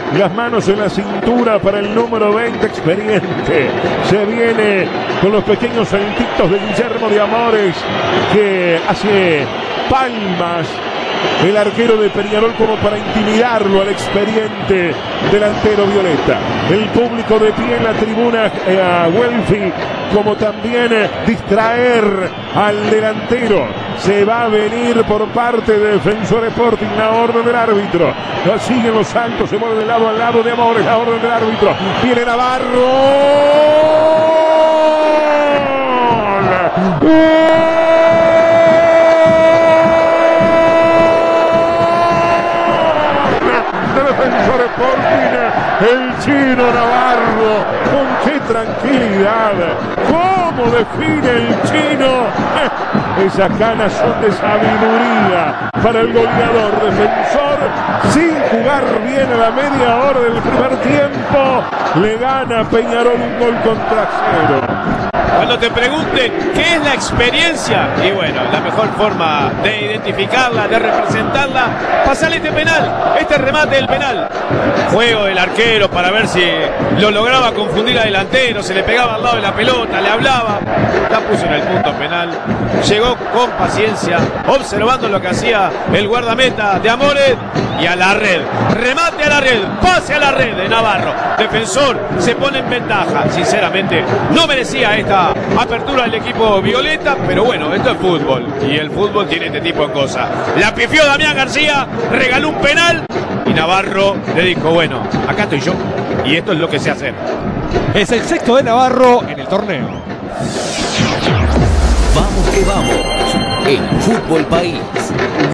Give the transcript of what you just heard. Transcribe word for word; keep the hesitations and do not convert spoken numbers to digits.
las manos en la cintura para el número veinte, Experiente. Se viene con los pequeños saltitos de Guillermo de Amores, que hace palmas el arquero de Peñarol como para intimidarlo al Experiente, delantero violeta. El público de pie en la tribuna eh, a Welfi, como también eh, distraer al delantero. Se va a venir por parte de Defensor Sporting la orden del árbitro. Siguen los saltos, se mueve de lado al lado de Amores, la orden del árbitro. Viene Navarro. Defensor Sporting, el chino Navarro, con qué tranquilidad, cómo define el chino. Esas ganas son de sabiduría para el goleador. Defensor, sin jugar bien a la media hora del primer tiempo, le gana a Peñarol un gol contra cero. Cuando te pregunten qué es la experiencia, y bueno, la mejor forma de identificarla, de representarla, pasarle este penal, este remate del penal. Juego del arquero para ver si lo lograba confundir al delantero, se le pegaba al lado de la pelota, le hablaba, la puso en el punto penal, llegó con paciencia, observando lo que hacía el guardameta de Amores, y a la red, remate a la red, pase a la red de Navarro. Defensor se pone en ventaja, sinceramente no merecía esta apertura del equipo violeta, pero bueno, esto es fútbol y el fútbol tiene este tipo de cosas. La pifió Damián García, regaló un penal y Navarro le dijo, bueno, acá estoy yo y esto es lo que sé hacer. Es el sexto de Navarro en el torneo. Vamos que vamos, en Fútbol País.